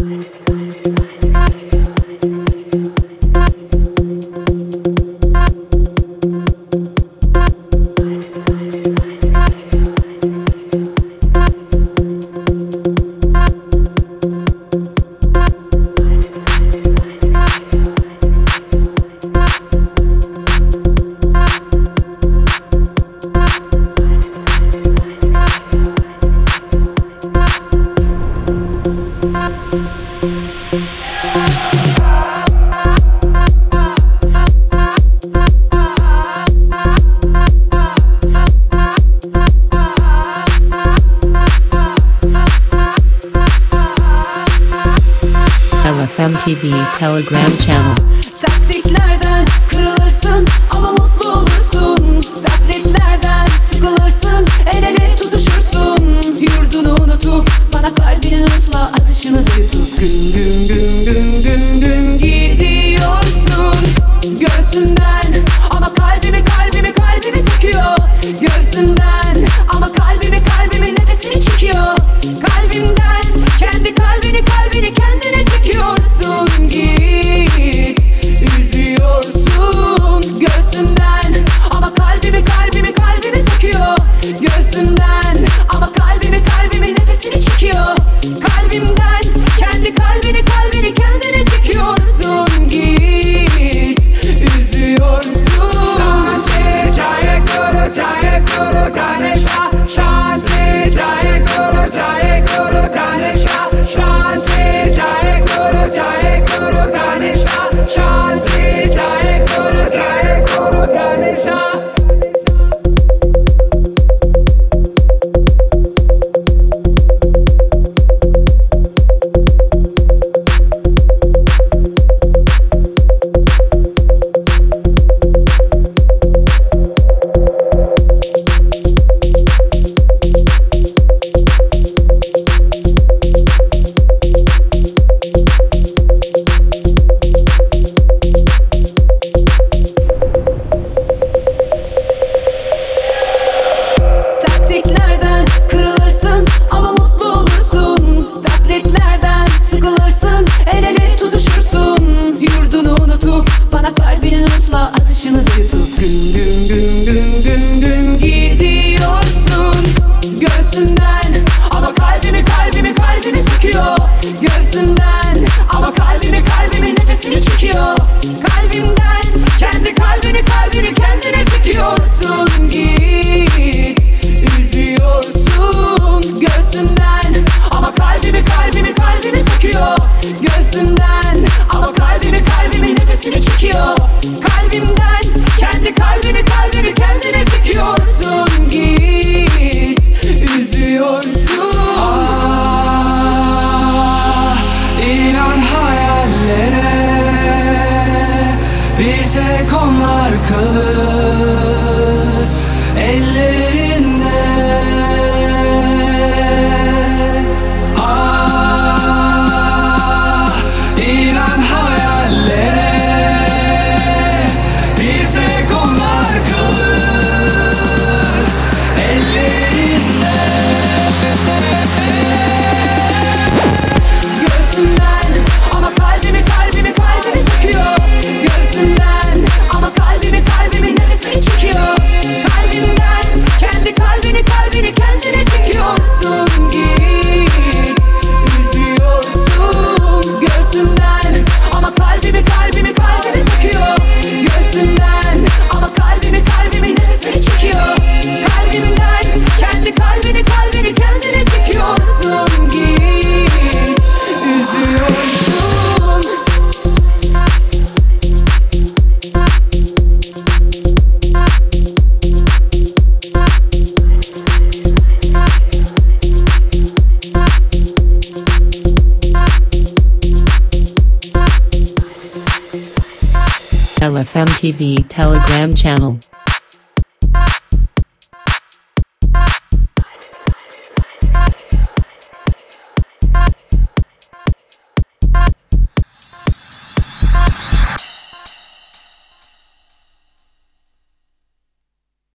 LFMTV Telegram channel. Taktiklerden kırılırsın ama mutlu olursun. Taklitlerden sıkılırsın, el ele tutuşursun. Yurdunu unutup bana kalbinin hızla atışını duyutup gün gün gün gün gün gün gidiyorsun. Göğsümden ama kalbimi kalbimi kalbimi sıkıyor. Göğsümden ama kalbimi kalbimi nefesini çekiyor. Kalbimden kendi kalbini kalbini kendine çekiyorsun. Git üzüyorsun. Göğsümden ama kalbimi kalbimi kalbimi sıkıyor. Göğsümden ama kalbimi kalbimi nefesini çekiyor. Kalbimden kendi kalbini kalbini kendine çekiyorsun. Git üzüyorsun. Shanti Jaya Guru Jaya Guru Ganesha. Shanti Jaya Guru Jaya Guru Ganesha. Shanti Jaya Guru Jaya Guru Ganesha. Shanti Jaya Guru Jaya Guru Ganesha. Taktiklerden kırılırsın ama mutlu olursun. Taklitlerden sıkılırsın, el ele tutuşursun. Yurdunu unutup bana kalbinin hızla atışını duyutup gün gün gün gün gün gün gidiyorsun. Göğsümden ama kalbimi kalbimi kalbimi sıkıyor. Göğsümden ama kalbimi kalbimi nefesini çekiyor. Kalbimden kendi kalbini kalbini kendine çekiyorsun. Git üzüyorsun. Göğsümden ama kalbimi kalbimi kalbimi sıkıyor. Göğsümden ama kalbimi kalbimi nefesini çekiyor. Kalbimden kendi kalbini kalbini kendine çekiyorsun. Git üzüyorsun. İnan hayallere bir tek onlar kalır ellerinde. İnan hayallere bir tek onlar kalır ellerinde. Göğsümden ama kalbimi kalbimi kalbimi sıkıyor. Göğsümden ama kalbimi kalbimi nefesini çekiyor. Kalbimden kendi kalbini kalbini kendine çekiyorsun. Git üzüyorsun. Göğsümden ama kalbimi kalbimi kalbimi sıkıyor. Göğsümden ama kalbimi kalbimi nefesini çekiyor. Kalbimden kendi kalbini kalbini kendine çekiyorsun. Git üzüyorsun. LFMTV Telegram channel.